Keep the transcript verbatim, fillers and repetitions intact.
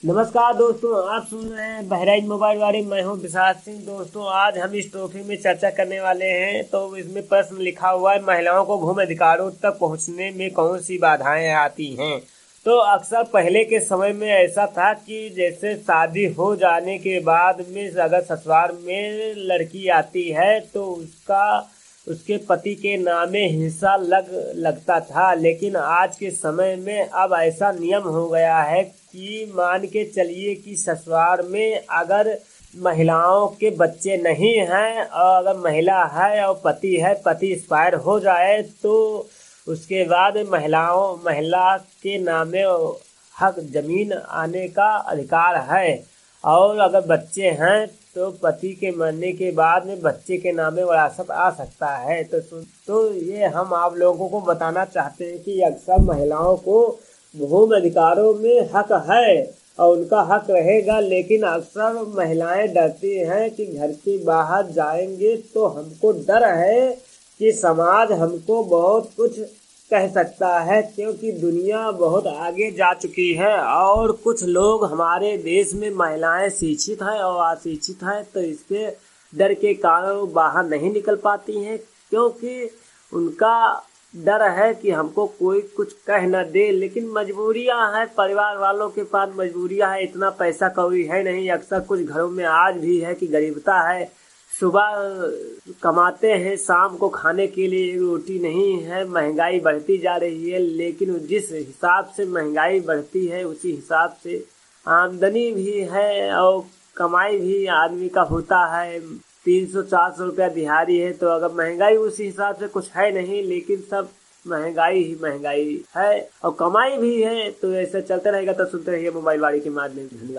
नमस्कार दोस्तों, आप सुन रहे हैं बहराइच मोबाइल वाले। मैं हूं विशाल सिंह। दोस्तों, आज हम इस टॉपिक में चर्चा करने वाले हैं। तो इसमें प्रश्न लिखा हुआ है, महिलाओं को भूमि अधिकारों तक पहुंचने में कौन सी बाधाएं आती हैं। तो अक्सर पहले के समय में ऐसा था कि जैसे शादी हो जाने के बाद में अगर ससुराल में लड़की आती है तो उसका उसके पति के नामे हिस्सा लग लगता था। लेकिन आज के समय में अब ऐसा नियम हो गया है कि मान के चलिए कि ससुराल में अगर महिलाओं के बच्चे नहीं हैं और अगर महिला है और पति है, पति एक्सपायर हो जाए तो उसके बाद महिलाओं महिला के नामे हक जमीन आने का अधिकार है। और अगर बच्चे हैं तो पति के मरने के बाद में बच्चे के नामे विरासत आ सकता है। तो तो ये हम आप लोगों को बताना चाहते हैं कि अक्सर महिलाओं को भूमि अधिकारों में हक है और उनका हक रहेगा। लेकिन अक्सर महिलाएं डरती हैं कि घर के बाहर जाएंगे तो हमको डर है कि समाज हमको बहुत कुछ कह सकता है, क्योंकि दुनिया बहुत आगे जा चुकी है और कुछ लोग हमारे देश में महिलाएं शिक्षित हैं और अशिक्षित हैं, तो इसके डर के कारण वो बाहर नहीं निकल पाती हैं, क्योंकि उनका डर है कि हमको कोई कुछ कह न दे। लेकिन मजबूरियां हैं, परिवार वालों के पास मजबूरियां है, इतना पैसा कौड़ी है नहीं। अक्सर कुछ घरों में आज भी है कि गरीबता है, सुबह कमाते हैं, शाम को खाने के लिए रोटी नहीं है। महंगाई बढ़ती जा रही है, लेकिन जिस हिसाब से महंगाई बढ़ती है उसी हिसाब से आमदनी भी है और कमाई भी आदमी का होता है। तीन सौ चार सौ रुपया दिहाड़ी है, तो अगर महंगाई उसी हिसाब से कुछ है नहीं, लेकिन सब महंगाई ही महंगाई है और कमाई भी है। तो ऐसे चलते रहेगा। तो सुनते रहिए मोबाइल वाड़ी के माध्यम से।